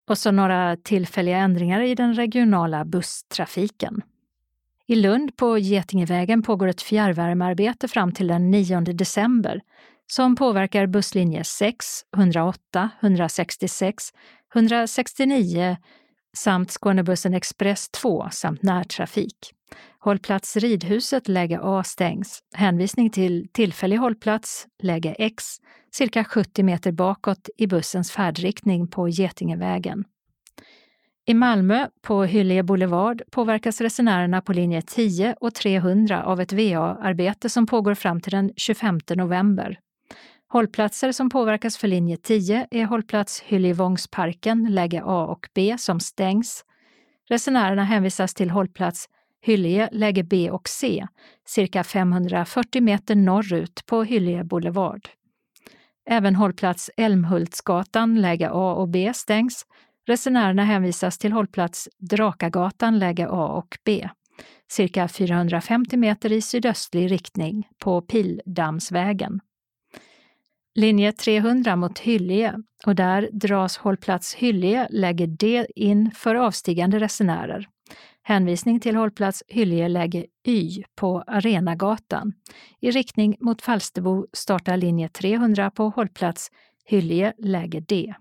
Och så några tillfälliga ändringar i den regionala busstrafiken. I Lund på Getingevägen pågår ett fjärrvärmearbete fram till den 9 december som påverkar busslinje 6, 108, 166, 169 samt Skånebussen Express 2 samt närtrafik. Hållplats Ridhuset läge A stängs. Hänvisning till tillfällig hållplats läge X cirka 70 meter bakåt i bussens färdriktning på Getingevägen. I Malmö på Hyllie Boulevard påverkas resenärerna på linje 10 och 300 av ett VA-arbete som pågår fram till den 25 november. Hållplatser som påverkas för linje 10 är hållplats Hyllevångsparken läge A och B som stängs. Resenärerna hänvisas till hållplats Hyllie läge B och C, cirka 540 meter norrut på Hyllie Boulevard. Även hållplats Älmhultsgatan läge A och B stängs. Resenärerna hänvisas till hållplats Drakagatan läge A och B, cirka 450 meter i sydöstlig riktning på Pildammsvägen. Linje 300 mot Hyllie och där dras hållplats Hyllie läge D in för avstigande resenärer. Hänvisning till hållplats Hyllie läge Y på Arenagatan. I riktning mot Falsterbo startar linje 300 på hållplats Hyllie läge D.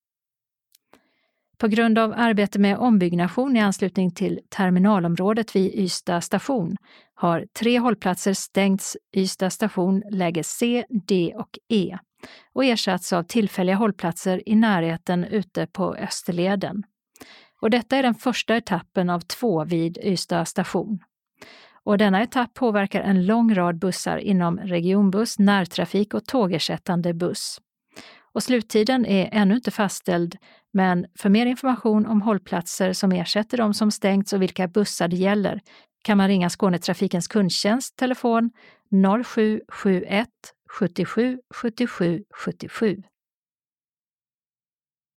På grund av arbete med ombyggnation i anslutning till terminalområdet vid Ystad station har 3 hållplatser stängts Ystad station läge C, D och E och ersatts av tillfälliga hållplatser i närheten ute på Österleden. Och detta är den första etappen av 2 vid Ystad station. Och denna etapp påverkar en lång rad bussar inom regionbuss, närtrafik och tågersättande buss. Och sluttiden är ännu inte fastställd, men för mer information om hållplatser som ersätter de som stängts och vilka bussar det gäller kan man ringa Skånetrafikens kundtjänst telefon 0771 77 77 77.